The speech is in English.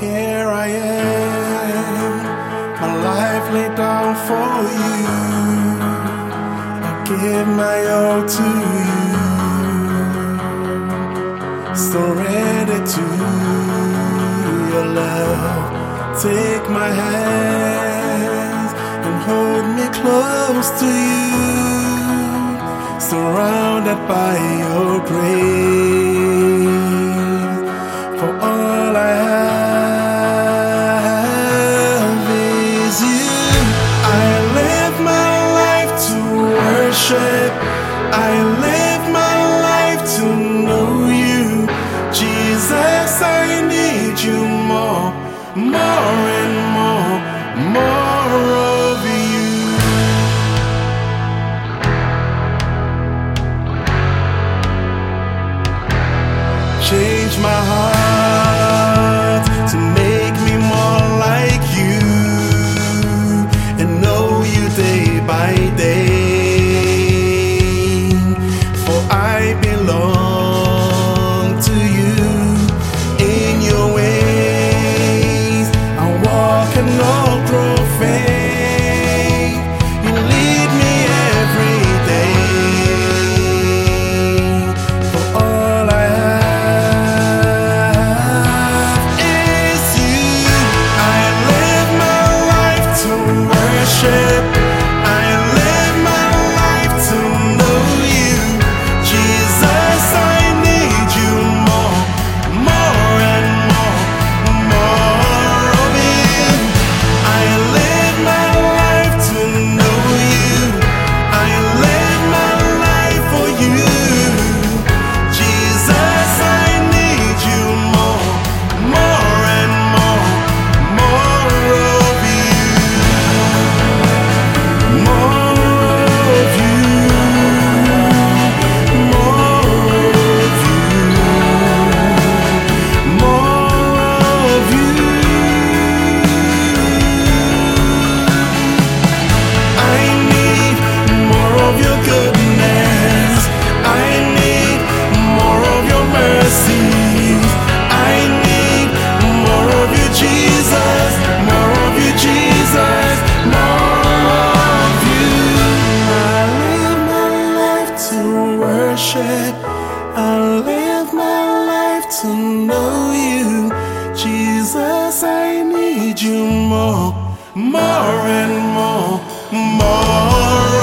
Here I am, my life laid down for you. I give my all to you, so ready to your love. Take my hands and hold me close to you, surrounded by your grace. For all I have is you. I live my life to worship. I live my life to know you. Jesus, I need you more, more and more, more of you. Change my heart to make me more like you, and know you day by day. For I belong to you. In your ways I walk and all grow faith. You lead me every day. For all I have is you. I live my life to worship. I live my life to know you. Jesus, I need you more, more and more, more of you. I live my life to know you. I live my life for you. Jesus, I need you more, more and more, more of you. More of you. More of you. More of you. I need more of your goodness. I need more of your mercies. I need more of you, Jesus. More of you, Jesus. More of you. I live my life to worship. I live my life to know you. Jesus, I need you more, more and more, more